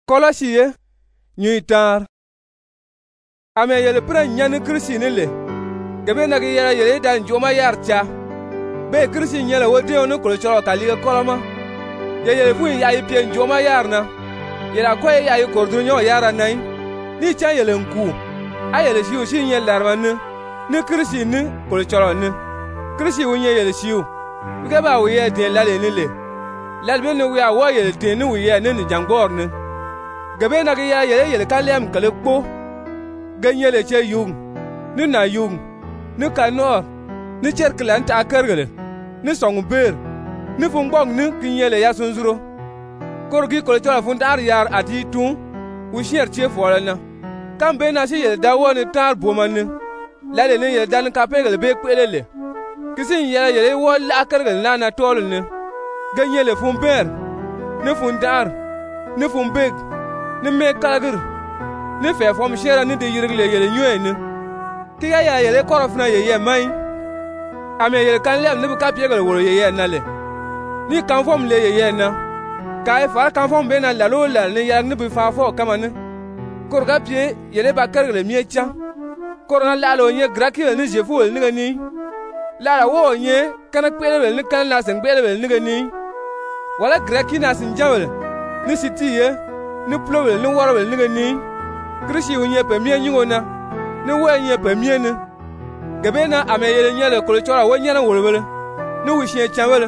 Kolosi nyuitar ame yele pran nyane Kristi ne le gebe na yele dan joma yarcha be Kristi nyele wote onu ko choro kaliga koloma yele fu ya ipie joma yarna yela ko ya yi kordu nyo yara nai ni cha yele nku ayele shiu shi nyele darman ne Kristi ne ko choro ne Kristi wonye yele shiu ke ba wo ye de lale ne le lalbe ne wi awo yele te ne wi ye ne jangor ne gabe na ya yele kalem kale kpo ganyele che yung ni na yung ni kanor ni cherklan ta kergele ni songber ni fungbong ni kinyele ya sunzuro korgi ko tola fundar yar ati tu ushier che folana kambe na shi yele dawo ni tar bomani lale ni yele dan kapegele be kwelele kisin yele wo la kergele na tolne ganyele funber ni fundar ni fumbeg ni me kalagir ni fe fom shera ni de yirgle yele nyue ni ki ya yele korofna ye mai ame yele kan lem ni ka piegel woro ye na le ni kan fom le ye na kai far kan fom be na la lo la ni ya ni bi fa fo kama ni kor ga pie yele ba kergle mi echa kor na la lo nye grakile ni je fu ni ni la la wo nye kana pele ni kan la sen pele ni ni wala grakina sin jawel ni sitiye ni plowel ni warwel ni ni Kristi unye pemie nyingona ni wenye pemie ni gabe na ame yele nyele ko chora wonya na wolwele ni wishie chanwele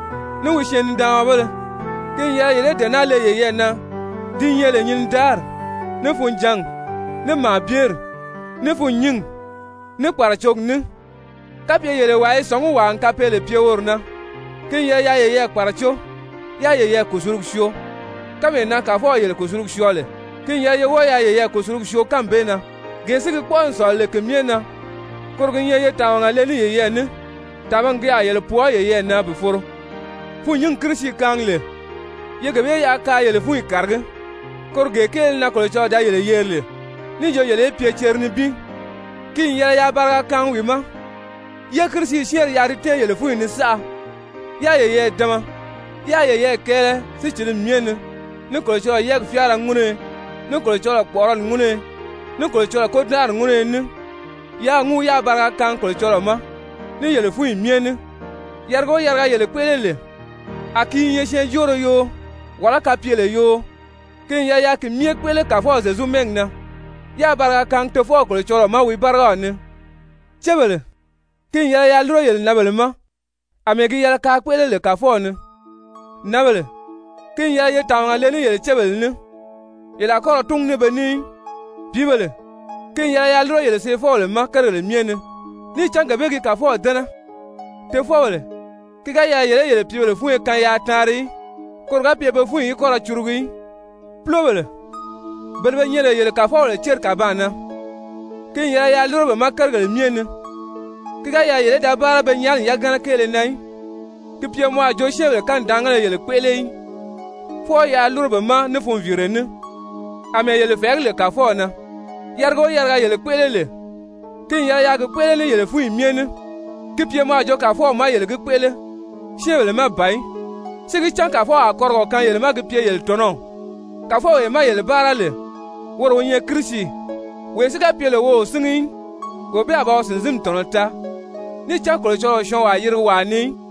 ni wishie ndawele kin yele de na le ye na din yele nyin dar ni funjang ni mabier ni funying ni parachog ni kapye yele wae songu wa nkapele piorna kin ye paracho ye kusurukshio kame na ka fo yele kusuruk shole kin ye wo ye kusuruk sho kambe na gesi ki pon so le kemiena korgin ye tawanga le ni ye ne tabang ya yele po ye na beforo fu nyin Kristi kangle ye gabe ya ka yele fu karge korge kel na ko cho da yele yele ni jo yele pie cherni bi kin ye ya barga kan wi ma ye Kristi sher ya rite yele fu ni sa ya ye dama ya ye kele si chirin miene ni ko chora yeg fiara ngune ni ko chora poron ngune ni ko chora kodnar ngune ni ya ngu ya barga kan ko chora ma ni yele fu miene yarga yele kwelele aki ye she joro yo wala kapiele yo kin ya ki mie kwele ka fo zezu mengna ya barga kan te fo ko chora ma wi barga ni chebele kin ya lro yele nabele ma amegi ya ka kwelele ka fo ni nabele kin ye tawanga le ni yele chebel ni yela ko tung ne beni bibele kin ya lro yele se fo le makarele miene ni changa begi ka fo dana te fo le kiga ya yele pibele fu e kan ya tari korga piebe fu yi kora churugi plobele belbe nyele yele ka fo le cher ka bana kin ya lro be makarele miene kiga ya yele da bara be nyal ya gana kele nai ki pie mo ajo shebele kan dangale yele kwele fo ya lurbe ma ne fon virene ame yele fegle ka fo na yarga yele kwelele kin ya ga kwelele yele fu imiene ki pie ma jo ka fo ma yele ga kwele shebele ma bai sigi chan ka fo akorgo kan yele ma ga pie yele tono ka fo e ma yele barale woro wonye Kristi we siga pie le wo singi go be aba o sinzim tono ta ni chan ko cho wa yiri wa ni